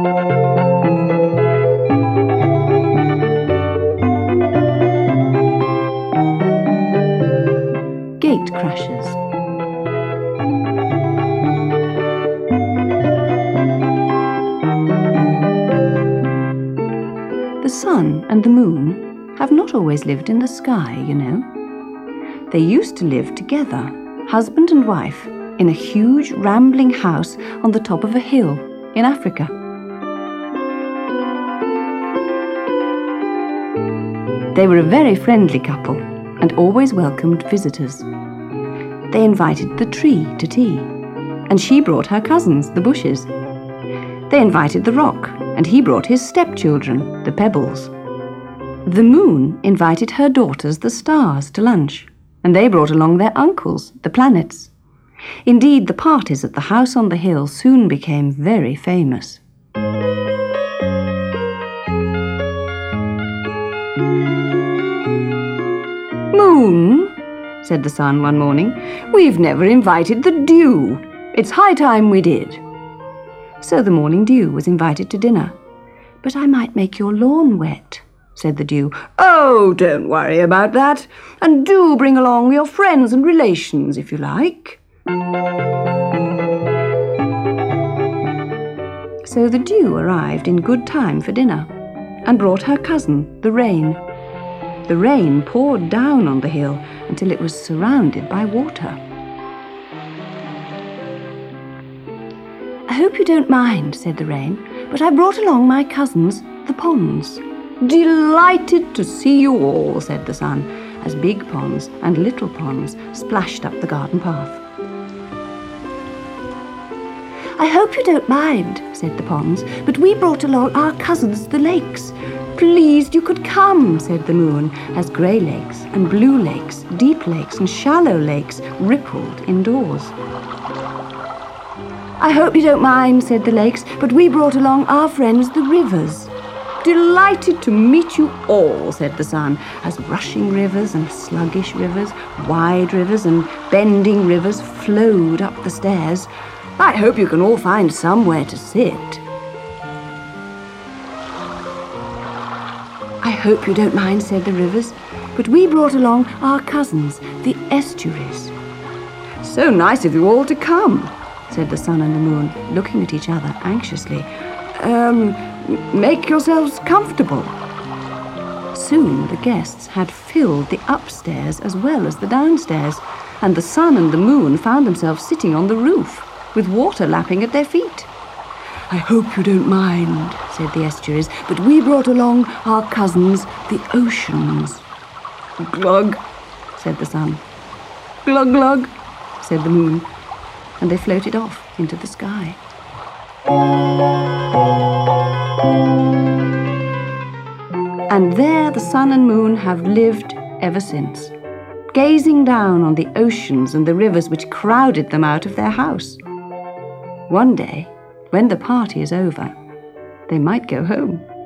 Gate crashes. The sun and the moon have not always lived in the sky, you know. They used to live together, husband and wife, in a huge rambling house on the top of a hill in Africa. They were a very friendly couple and always welcomed visitors. They invited the tree to tea, and she brought her cousins, the bushes. They invited the rock, and he brought his stepchildren, the pebbles. The moon invited her daughters, the stars, to lunch, and they brought along their uncles, the planets. Indeed, the parties at the house on the hill soon became very famous. "Moon," said the sun one morning, "we've never invited the dew. It's high time we did." So the morning dew was invited to dinner. "But I might make your lawn wet," said the dew. "Oh, don't worry about that. And do bring along your friends and relations if you like." So the dew arrived in good time for dinner and brought her cousin, the rain. The rain poured down on the hill until it was surrounded by water. "I hope you don't mind," said the rain, "but I brought along my cousins, the ponds." "Delighted to see you all," said the sun, as big ponds and little ponds splashed up the garden path. "I hope you don't mind," said the ponds, "but we brought along our cousins, the lakes." "Pleased you could come," said the moon, as grey lakes and blue lakes, deep lakes and shallow lakes rippled indoors. "I hope you don't mind," said the lakes, "but we brought along our friends, the rivers." "Delighted to meet you all," said the sun, as rushing rivers and sluggish rivers, wide rivers and bending rivers flowed up the stairs. "I hope you can all find somewhere to sit." "I hope you don't mind," said the rivers, "but we brought along our cousins, the estuaries." "So nice of you all to come," said the sun and the moon, looking at each other anxiously. Make yourselves comfortable." Soon the guests had filled the upstairs as well as the downstairs, and the sun and the moon found themselves sitting on the roof, with water lapping at their feet. "I hope you don't mind," said the estuaries, "but we brought along our cousins, the oceans." "Glug," said the sun. "Glug, glug," said the moon, and they floated off into the sky. And there the sun and moon have lived ever since, gazing down on the oceans and the rivers which crowded them out of their house. One day, when the party is over, they might go home.